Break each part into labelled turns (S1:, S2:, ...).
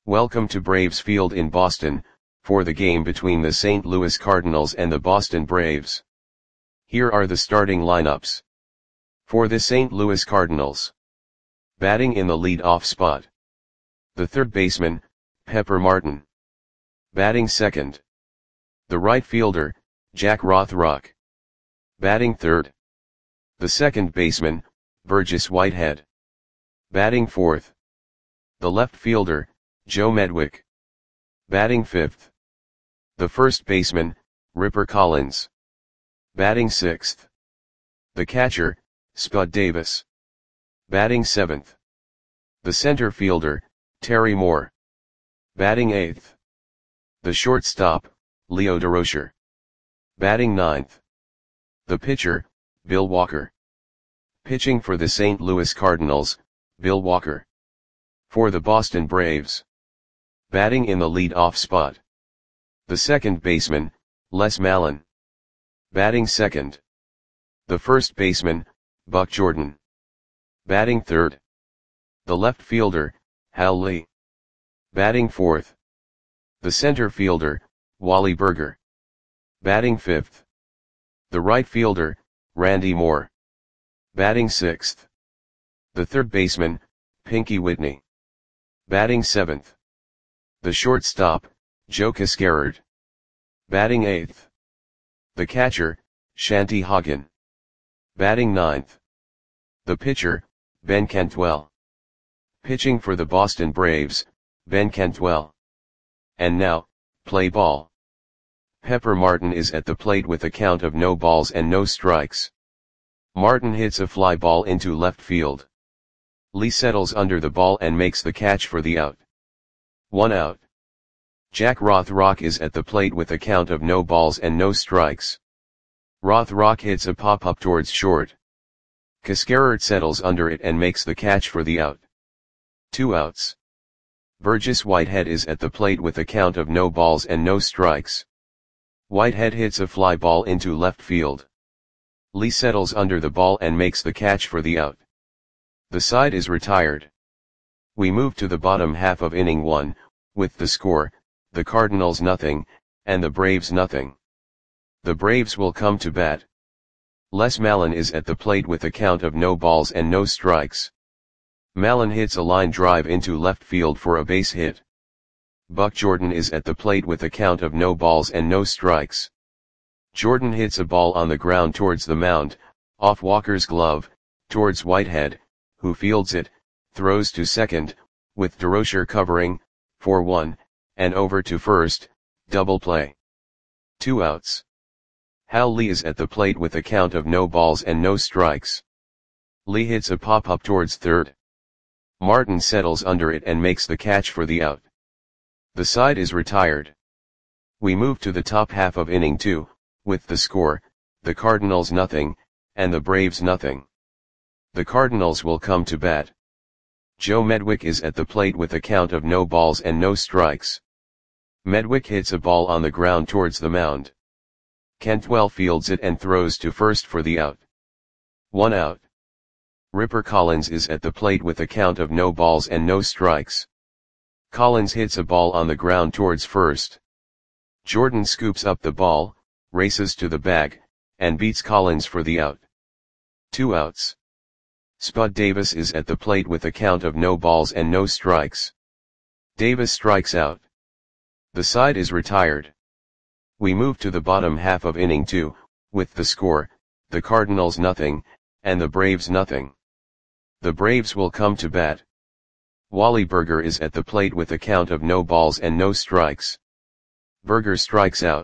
S1: Welcome to Braves Field in Boston, for the game between the St. Louis Cardinals and the Boston Braves. Here are the starting lineups. For the St. Louis Cardinals. Batting in the lead-off spot. The third baseman, Pepper Martin. Batting second. The right fielder, Jack Rothrock. Batting third. The second baseman, Burgess Whitehead. Batting fourth. The left fielder, Joe Medwick. Batting fifth. The first baseman, Ripper Collins. Batting sixth. The catcher, Spud Davis. Batting seventh. The center fielder, Terry Moore. Batting eighth. The shortstop, Leo Durocher. Batting ninth. The pitcher, Bill Walker. Pitching for the St. Louis Cardinals, Bill Walker. For the Boston Braves. Batting in the lead-off spot. The second baseman, Les Mallon. Batting second. The first baseman, Buck Jordan. Batting third. The left fielder, Hal Lee. Batting fourth. The center fielder, Wally Burger. Batting fifth. The right fielder, Randy Moore. Batting sixth. The third baseman, Pinky Whitney. Batting seventh. The shortstop, Joe Cascarard. Batting eighth. The catcher, Shanty Hagen. Batting ninth. The pitcher, Ben Cantwell. Pitching for the Boston Braves, Ben Cantwell. And now, play ball. Pepper Martin is at the plate with a count of no balls and no strikes. Martin hits a fly ball into left field. Lee settles under the ball and makes the catch for the out. 1 out. Jack Rothrock is at the plate with a count of no balls and no strikes. Rothrock hits a pop-up towards short. Cascarard settles under it and makes the catch for the out. 2 outs. Burgess Whitehead is at the plate with a count of no balls and no strikes. Whitehead hits a fly ball into left field. Lee settles under the ball and makes the catch for the out. The side is retired. We move to the bottom half of inning 1, with the score, the Cardinals nothing, and the Braves nothing. The Braves will come to bat. Les Mallon is at the plate with a count of no balls and no strikes. Mallon hits a line drive into left field for a base hit. Buck Jordan is at the plate with a count of no balls and no strikes. Jordan hits a ball on the ground towards the mound, off Walker's glove, towards Whitehead, who fields it, throws to second, with Durocher covering, for 1, and over to first, double play. 2 outs. Hal Lee is at the plate with a count of no balls and no strikes. Lee hits a pop-up towards third. Martin settles under it and makes the catch for the out. The side is retired. We move to the top half of inning 2, with the score, the Cardinals nothing, and the Braves nothing. The Cardinals will come to bat. Joe Medwick is at the plate with a count of no balls and no strikes. Medwick hits a ball on the ground towards the mound. Cantwell fields it and throws to first for the out. 1 out. Ripper Collins is at the plate with a count of no balls and no strikes. Collins hits a ball on the ground towards first. Jordan scoops up the ball, races to the bag, and beats Collins for the out. 2 outs. Spud Davis is at the plate with a count of no balls and no strikes. Davis strikes out. The side is retired. We move to the bottom half of inning 2, with the score, the Cardinals nothing, and the Braves nothing. The Braves will come to bat. Wally Burger is at the plate with a count of no balls and no strikes. Burger strikes out.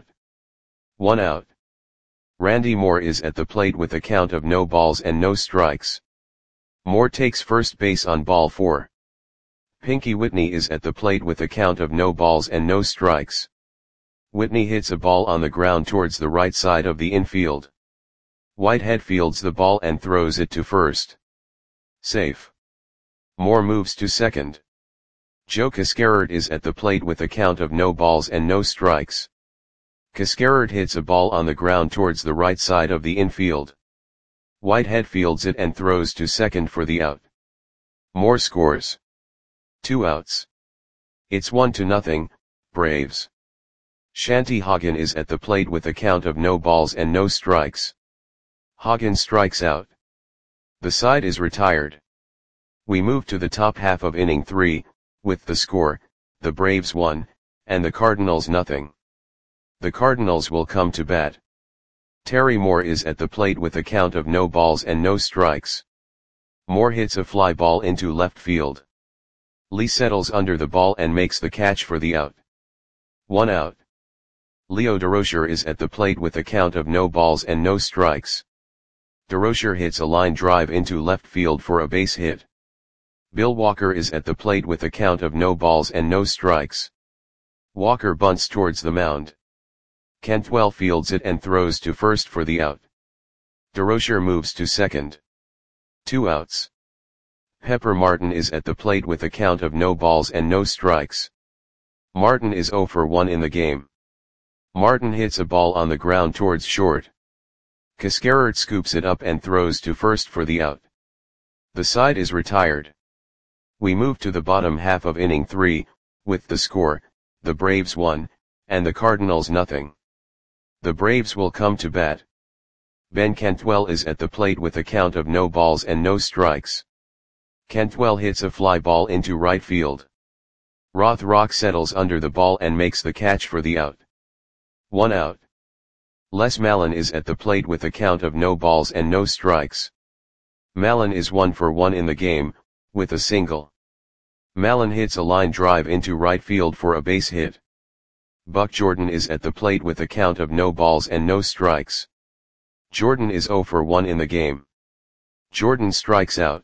S1: 1 out. Randy Moore is at the plate with a count of no balls and no strikes. Moore takes first base on ball 4. Pinky Whitney is at the plate with a count of no balls and no strikes. Whitney hits a ball on the ground towards the right side of the infield. Whitehead fields the ball and throws it to first. Safe. Moore moves to second. Joe Cascarard is at the plate with a count of no balls and no strikes. Cascarard hits a ball on the ground towards the right side of the infield. Whitehead fields it and throws to second for the out. Moore scores. 2 outs. It's 1-0, Braves. Shanti Hagen is at the plate with a count of no balls and no strikes. Hagen strikes out. The side is retired. We move to the top half of inning 3, with the score, the Braves 1, and the Cardinals nothing. The Cardinals will come to bat. Terry Moore is at the plate with a count of no balls and no strikes. Moore hits a fly ball into left field. Lee settles under the ball and makes the catch for the out. 1 out. Leo Durocher is at the plate with a count of no balls and no strikes. Durocher hits a line drive into left field for a base hit. Bill Walker is at the plate with a count of no balls and no strikes. Walker bunts towards the mound. Cantwell fields it and throws to first for the out. Durocher moves to second. 2 outs. Pepper Martin is at the plate with a count of no balls and no strikes. Martin is 0 for 1 in the game. Martin hits a ball on the ground towards short. Cascarert scoops it up and throws to first for the out. The side is retired. We move to the bottom half of inning 3, with the score, the Braves 1, and the Cardinals nothing. The Braves will come to bat. Ben Cantwell is at the plate with a count of no balls and no strikes. Cantwell hits a fly ball into right field. Rothrock settles under the ball and makes the catch for the out. 1 out. Les Mallon is at the plate with a count of no balls and no strikes. Mallon is 1 for 1 in the game, with a single. Mallon hits a line drive into right field for a base hit. Buck Jordan is at the plate with a count of no balls and no strikes. Jordan is 0 for 1 in the game. Jordan strikes out.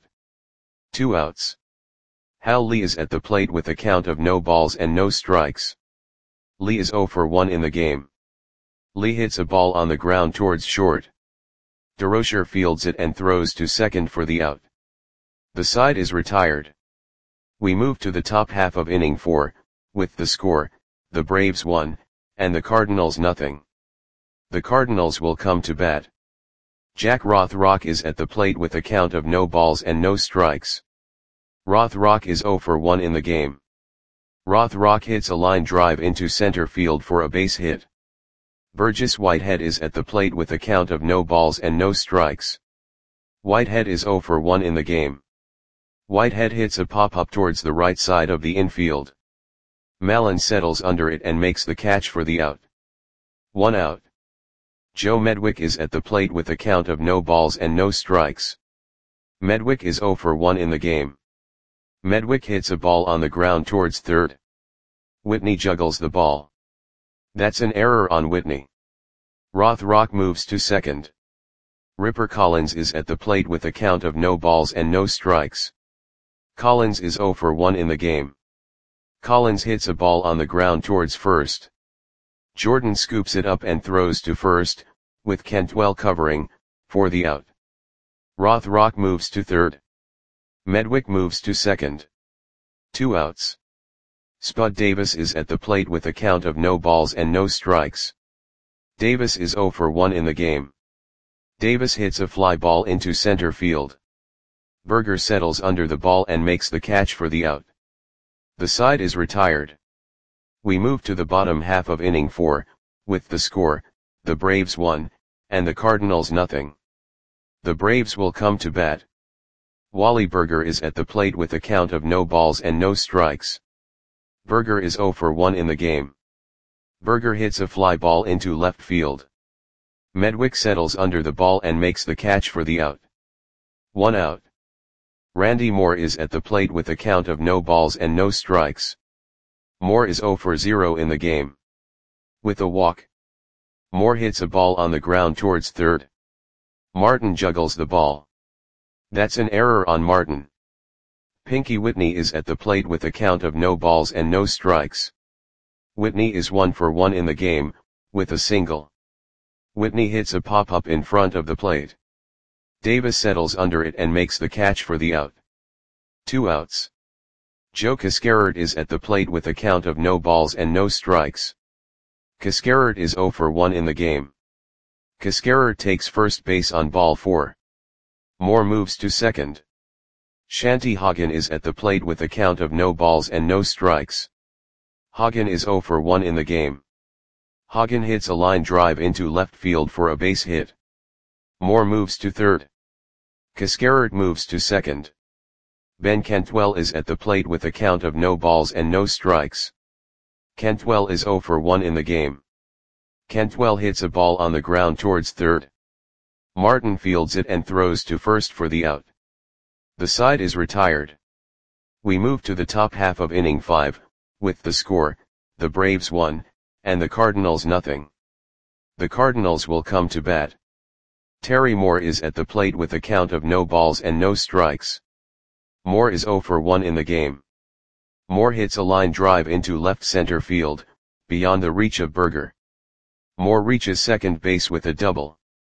S1: 2 outs. Hal Lee is at the plate with a count of no balls and no strikes. Lee is 0 for 1 in the game. Lee hits a ball on the ground towards short. Durocher fields it and throws to second for the out. The side is retired. We move to the top half of inning 4, with the score, the Braves 1, and the Cardinals nothing. The Cardinals will come to bat. Jack Rothrock is at the plate with a count of no balls and no strikes. Rothrock is 0 for 1 in the game. Rothrock hits a line drive into center field for a base hit. Burgess Whitehead is at the plate with a count of no balls and no strikes. Whitehead is 0 for 1 in the game. Whitehead hits a pop-up towards the right side of the infield. Mallon settles under it and makes the catch for the out. 1 out. Joe Medwick is at the plate with a count of no balls and no strikes. Medwick is 0 for 1 in the game. Medwick hits a ball on the ground towards third. Whitney juggles the ball. That's an error on Whitney. Rothrock moves to second. Ripper Collins is at the plate with a count of no balls and no strikes. Collins is 0 for 1 in the game. Collins hits a ball on the ground towards first. Jordan scoops it up and throws to first, with Cantwell covering, for the out. Rothrock moves to third. Medwick moves to second. 2 outs. Spud Davis is at the plate with a count of no balls and no strikes. Davis is 0 for 1 in the game. Davis hits a fly ball into center field. Berger settles under the ball and makes the catch for the out. The side is retired. We move to the bottom half of inning 4, with the score, the Braves 1, and the Cardinals nothing. The Braves will come to bat. Wally Berger is at the plate with a count of no balls and no strikes. Berger is 0 for 1 in the game. Berger hits a fly ball into left field. Medwick settles under the ball and makes the catch for the out. 1 out. Randy Moore is at the plate with a count of no balls and no strikes. Moore is 0 for 0 in the game. With a walk. Moore hits a ball on the ground towards third. Martin juggles the ball. That's an error on Martin. Pinky Whitney is at the plate with a count of no balls and no strikes. Whitney is 1 for 1 in the game, with a single. Whitney hits a pop-up in front of the plate. Davis settles under it and makes the catch for the out. 2 outs. Joe Cascarert is at the plate with a count of no balls and no strikes. Cascarert is 0 for 1 in the game. Cascarert takes first base on ball 4. Moore moves to second. Shanti Hagen is at the plate with a count of no balls and no strikes. Hagen is 0 for 1 in the game. Hagen hits a line drive into left field for a base hit. Moore moves to third. Cascarert moves to second. Ben Cantwell is at the plate with a count of no balls and no strikes. Cantwell is 0 for 1 in the game. Cantwell hits a ball on the ground towards third. Martin fields it and throws to first for the out. The side is retired. We move to the top half of inning 5, with the score, the Braves 1, and the Cardinals nothing. The Cardinals will come to bat. Terry Moore is at the plate with a count of no balls and no strikes. Moore is 0 for 1 in the game. Moore hits a line drive into left center field, beyond the reach of Berger. Moore reaches second base with a double.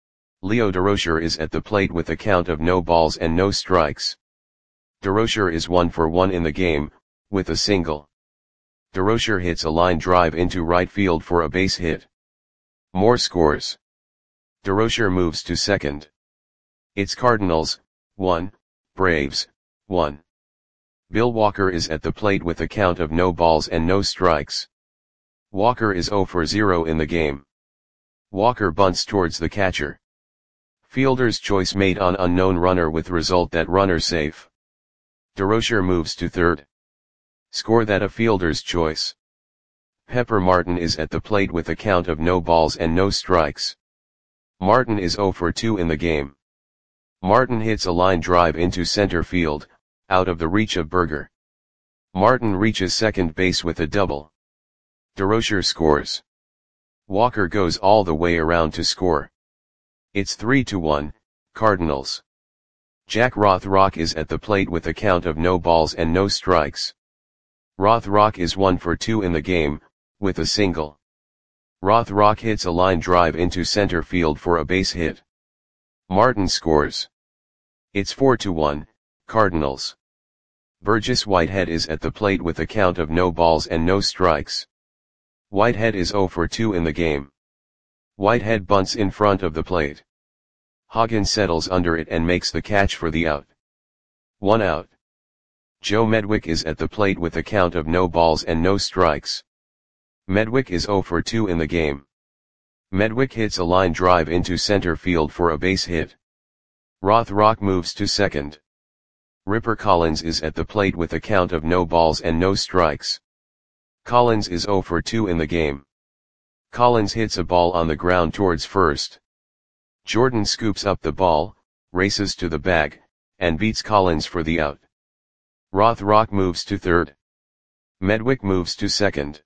S1: Leo Durocher is at the plate with a count of no balls and no strikes. Durocher is 1 for 1 in the game, with a single. Durocher hits a line drive into right field for a base hit. Moore scores. Durocher moves to second. It's Cardinals, 1, Braves, 1. Bill Walker is at the plate with a count of no balls and no strikes. Walker is 0 for 0 in the game. Walker bunts towards the catcher. Fielder's choice made on unknown runner with result that runner safe. Durocher moves to third. Score that a fielder's choice. Pepper Martin is at the plate with a count of no balls and no strikes. Martin is 0 for 2 in the game. Martin hits a line drive into center field, out of the reach of Berger. Martin reaches second base with a double. Durocher scores. Walker goes all the way around to score. It's 3-1, Cardinals. Jack Rothrock is at the plate with a count of no balls and no strikes. Rothrock is 1 for 2 in the game, with a single. Rothrock hits a line drive into center field for a base hit. Martin scores. It's 4-1, Cardinals. Burgess Whitehead is at the plate with a count of no balls and no strikes. Whitehead is 0 for 2 in the game. Whitehead bunts in front of the plate. Hagen settles under it and makes the catch for the out. 1 out. Joe Medwick is at the plate with a count of no balls and no strikes. Medwick is 0 for 2 in the game. Medwick hits a line drive into center field for a base hit. Rothrock moves to second. Ripper Collins is at the plate with a count of no balls and no strikes. Collins is 0 for 2 in the game. Collins hits a ball on the ground towards first. Jordan scoops up the ball, races to the bag, and beats Collins for the out. Rothrock moves to third. Medwick moves to second.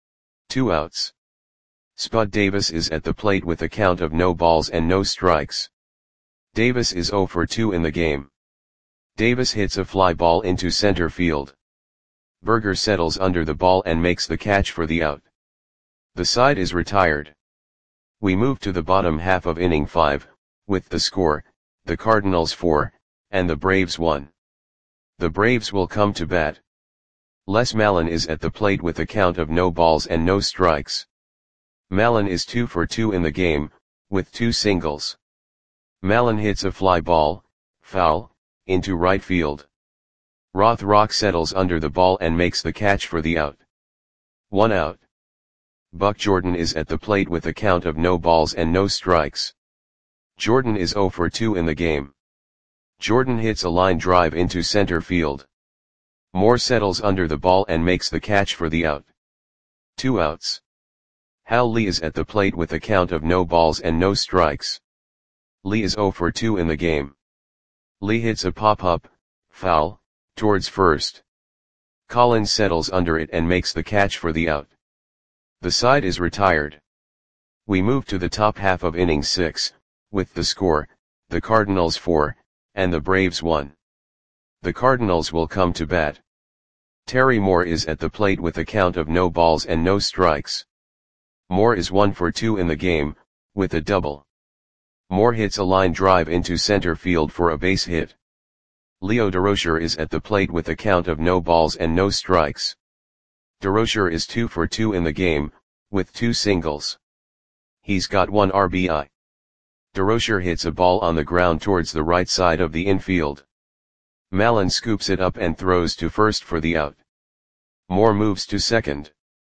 S1: 2 outs. Spud Davis is at the plate with a count of no balls and no strikes. Davis is 0 for 2 in the game. Davis hits a fly ball into center field. Berger settles under the ball and makes the catch for the out. The side is retired. We move to the bottom half of inning 5, with the score, the Cardinals 4, and the Braves 1. The Braves will come to bat. Les Mallon is at the plate with a count of no balls and no strikes. Mallon is 2 for 2 in the game, with 2 singles. Mallon hits a fly ball, foul, into right field. Rothrock settles under the ball and makes the catch for the out. 1 out. Buck Jordan is at the plate with a count of no balls and no strikes. Jordan is 0 for 2 in the game. Jordan hits a line drive into center field. Moore settles under the ball and makes the catch for the out. 2 outs. Hal Lee is at the plate with a count of no balls and no strikes. Lee is 0 for 2 in the game. Lee hits a pop-up, foul, towards first. Collins settles under it and makes the catch for the out. The side is retired. We move to the top half of inning 6, with the score, the Cardinals 4, and the Braves 1. The Cardinals will come to bat. Terry Moore is at the plate with a count of no balls and no strikes. Moore is 1 for 2 in the game, with a double. Moore hits a line drive into center field for a base hit. Leo Durocher is at the plate with a count of no balls and no strikes. Durocher is 2 for 2 in the game, with 2 singles. He's got 1 RBI. Durocher hits a ball on the ground towards the right side of the infield. Mallon scoops it up and throws to first for the out. Moore moves to second.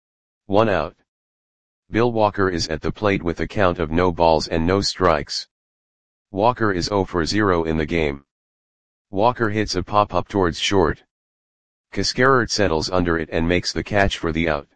S1: 1 out. Bill Walker is at the plate with a count of no balls and no strikes. Walker is 0 for 0 in the game. Walker hits a pop-up towards short. Cascarert settles under it and makes the catch for the out.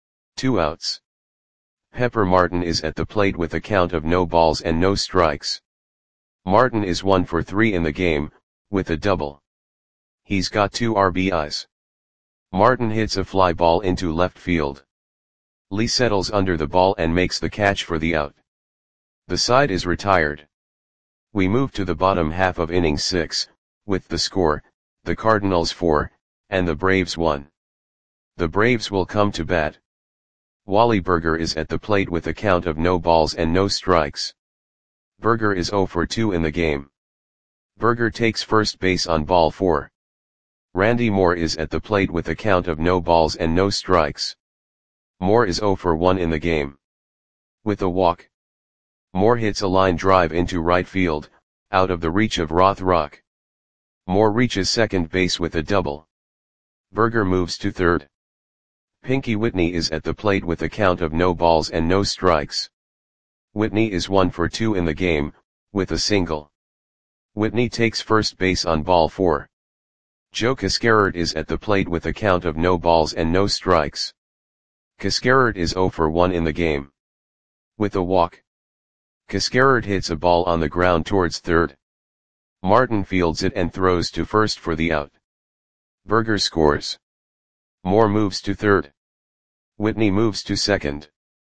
S1: 2 outs. Pepper Martin is at the plate with a count of no balls and no strikes. Martin is 1 for 3 in the game, with a double. He's got 2 RBIs. Martin hits a fly ball into left field. Lee settles under the ball and makes the catch for the out. The side is retired. We move to the bottom half of inning 6, with the score, the Cardinals 4, and the Braves 1. The Braves will come to bat. Wally Burger is at the plate with a count of no balls and no strikes. Burger is 0 for 2 in the game. Burger takes first base on ball 4. Randy Moore is at the plate with a count of no balls and no strikes. Moore is 0 for 1 in the game. With a walk. Moore hits a line drive into right field, out of the reach of Rothrock. Moore reaches second base with a double. Burger moves to third. Pinky Whitney is at the plate with a count of no balls and no strikes. Whitney is 1 for 2 in the game, with a single. Whitney takes first base on ball 4. Joe Cascarert is at the plate with a count of no balls and no strikes. Cascarert is 0 for 1 in the game. With a walk. Cascarert hits a ball on the ground towards third. Martin fields it and throws to first for the out. Burger scores. Moore moves to third. Whitney moves to second.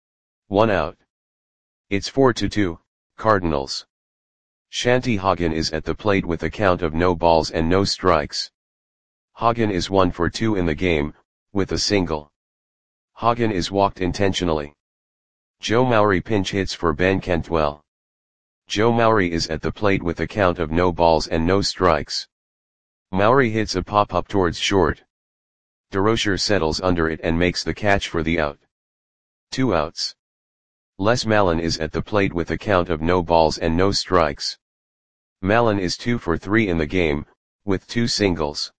S1: 1 out. It's 4-2, Cardinals. Shanty Hagen is at the plate with a count of no balls and no strikes. Hagen is 1 for 2 in the game, with a single. Hagen is walked intentionally. Joe Maury pinch hits for Ben Cantwell. Joe Maury is at the plate with a count of no balls and no strikes. Maury hits a pop-up towards short. DeRocher settles under it and makes the catch for the out. 2 outs. Les Malin is at the plate with a count of no balls and no strikes. Malin is 2 for 3 in the game, with 2 singles.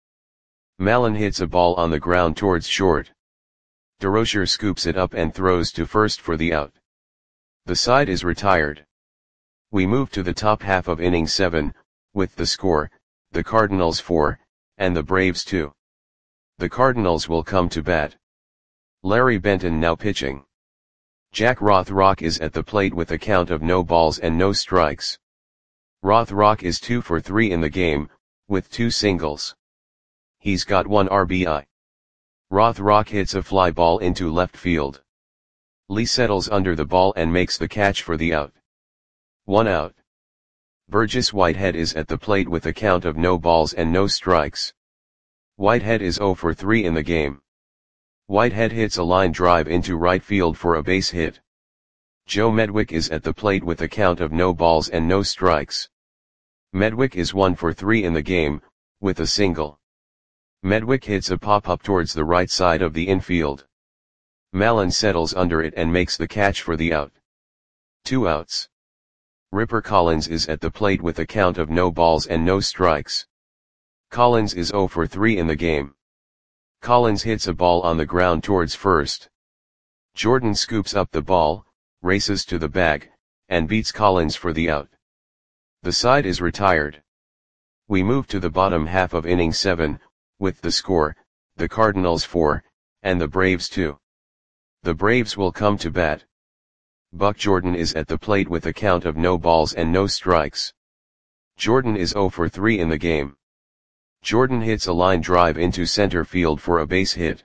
S1: Malin hits a ball on the ground towards short. DeRocher scoops it up and throws to first for the out. The side is retired. We move to the top half of inning 7, with the score, the Cardinals 4, and the Braves 2. The Cardinals will come to bat. Larry Benton now pitching. Jack Rothrock is at the plate with a count of no balls and no strikes. Rothrock is 2 for 3 in the game, with 2 singles. He's got 1 RBI. Rothrock hits a fly ball into left field. Lee settles under the ball and makes the catch for the out. 1 out. Burgess Whitehead is at the plate with a count of no balls and no strikes. Whitehead is 0 for 3 in the game. Whitehead hits a line drive into right field for a base hit. Joe Medwick is at the plate with a count of no balls and no strikes. Medwick is 1 for 3 in the game, with a single. Medwick hits a pop-up towards the right side of the infield. Malin settles under it and makes the catch for the out. 2 outs. Ripper Collins is at the plate with a count of no balls and no strikes. Collins is 0 for 3 in the game. Collins hits a ball on the ground towards first. Jordan scoops up the ball, races to the bag, and beats Collins for the out. The side is retired. We move to the bottom half of inning 7, with the score, the Cardinals 4, and the Braves 2. The Braves will come to bat. Buck Jordan is at the plate with a count of no balls and no strikes. Jordan is 0 for 3 in the game. Jordan hits a line drive into center field for a base hit.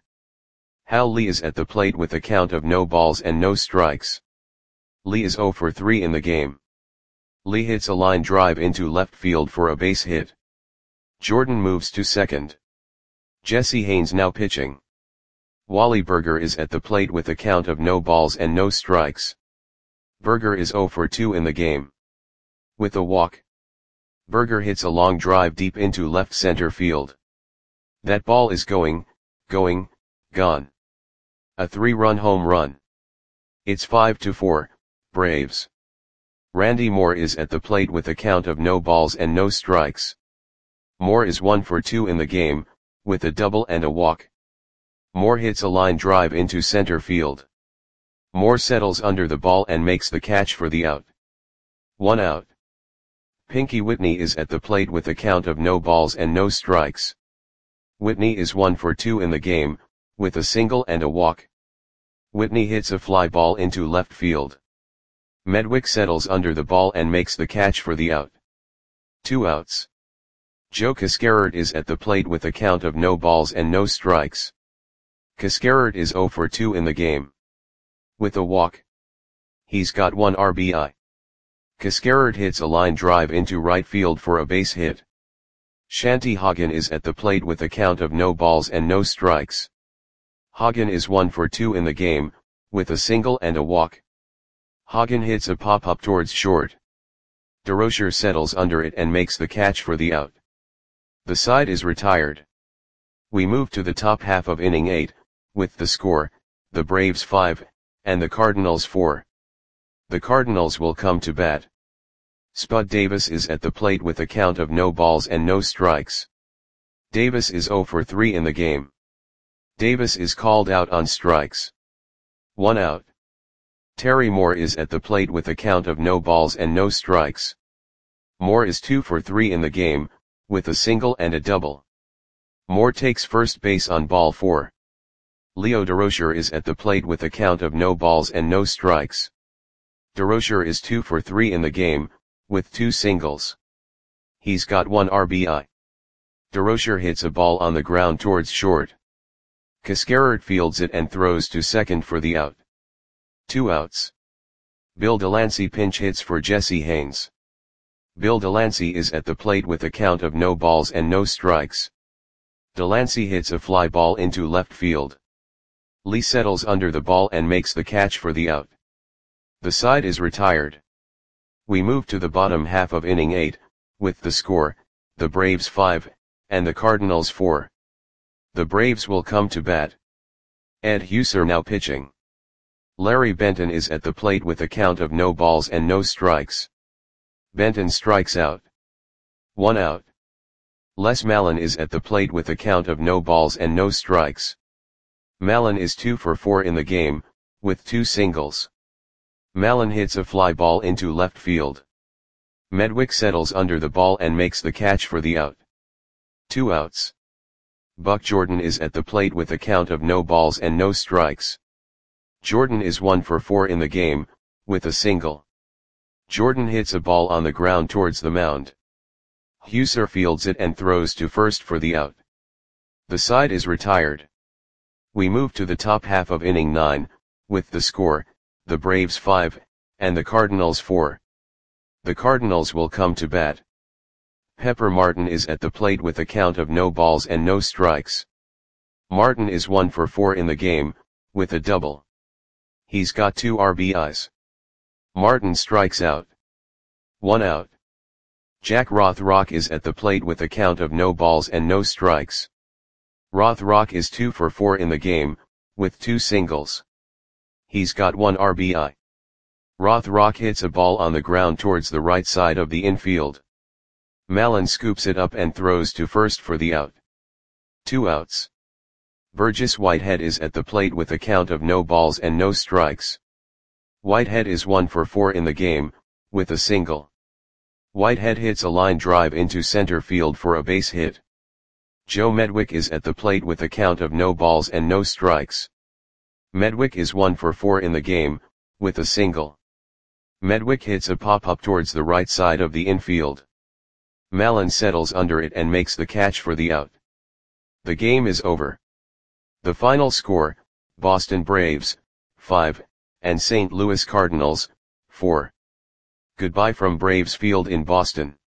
S1: Hal Lee is at the plate with a count of no balls and no strikes. Lee is 0 for 3 in the game. Lee hits a line drive into left field for a base hit. Jordan moves to second. Jesse Haynes now pitching. Wally Burger is at the plate with a count of no balls and no strikes. Burger is 0 for 2 in the game. With a walk. Burger hits a long drive deep into left center field. That ball is going, gone. A 3-run home run. It's 5-4, Braves. Randy Moore is at the plate with a count of no balls and no strikes. Moore is 1 for 2 in the game, with a double and a walk. Moore hits a line drive into center field. Moore settles under the ball and makes the catch for the out. 1 out. Pinky Whitney is at the plate with a count of no balls and no strikes. Whitney is 1 for 2 in the game, with a single and a walk. Whitney hits a fly ball into left field. Medwick settles under the ball and makes the catch for the out. 2 outs. Joe Cascarard is at the plate with a count of no balls and no strikes. Cascarard is 0 for 2 in the game. With a walk. He's got 1 RBI. Cascarard hits a line drive into right field for a base hit. Shanty Hagen is at the plate with a count of no balls and no strikes. Hagen is 1 for 2 in the game, with a single and a walk. Hagen hits a pop-up towards short. DeRocher settles under it and makes the catch for the out. The side is retired. We move to the top half of inning 8, with the score, the Braves 5, and the Cardinals 4. The Cardinals will come to bat. Spud Davis is at the plate with a count of no balls and no strikes. Davis is 0 for 3 in the game. Davis is called out on strikes. 1 out. Terry Moore is at the plate with a count of no balls and no strikes. Moore is 2 for 3 in the game, with a single and a double. Moore takes first base on ball 4. Leo DeRocher is at the plate with a count of no balls and no strikes. DeRocher is 2 for 3 in the game, with 2 singles. He's got 1 RBI. DeRocher hits a ball on the ground towards short. Cascarard fields it and throws to second for the out. 2 outs. Bill Delancey pinch hits for Jesse Haynes. Bill Delancey is at the plate with a count of no balls and no strikes. Delancey hits a fly ball into left field. Lee settles under the ball and makes the catch for the out. The side is retired. We move to the bottom half of inning 8, with the score, the Braves 5, and the Cardinals 4. The Braves will come to bat. Ed Husser now pitching. Larry Benton is at the plate with a count of no balls and no strikes. Benton strikes out. 1 out. Les Mallon is at the plate with a count of no balls and no strikes. Mallon is 2 for 4 in the game, with 2 singles. Mallon hits a fly ball into left field. Medwick settles under the ball and makes the catch for the out. 2 outs. Buck Jordan is at the plate with a count of no balls and no strikes. Jordan is 1 for 4 in the game, with a single. Jordan hits a ball on the ground towards the mound. Husser fields it and throws to first for the out. The side is retired. We move to the top half of inning 9, with the score, the Braves 5, and the Cardinals 4. The Cardinals will come to bat. Pepper Martin is at the plate with a count of no balls and no strikes. Martin is 1 for 4 in the game, with a double. He's got 2 RBIs. Martin strikes out. 1 out. Jack Rothrock is at the plate with a count of no balls and no strikes. Rothrock is 2 for 4 in the game, with 2 singles. He's got 1 RBI. Rothrock hits a ball on the ground towards the right side of the infield. Mallon scoops it up and throws to first for the out. 2 outs. Burgess Whitehead is at the plate with a count of no balls and no strikes. Whitehead is 1 for 4 in the game, with a single. Whitehead hits a line drive into center field for a base hit. Joe Medwick is at the plate with a count of no balls and no strikes. Medwick is 1 for 4 in the game, with a single. Medwick hits a pop-up towards the right side of the infield. Mallon settles under it and makes the catch for the out. The game is over. The final score, Boston Braves, 5, and St. Louis Cardinals, 4. Goodbye from Braves Field in Boston.